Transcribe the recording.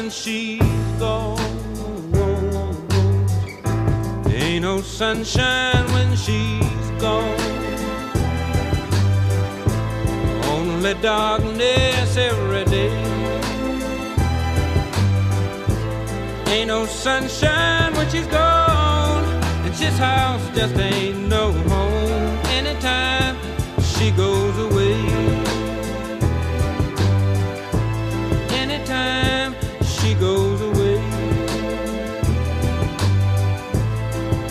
when she's gone. Ain't no sunshine when she's gone. Only darkness every day. Ain't no sunshine when she's gone. And this house just ain't no home. Anytime she goes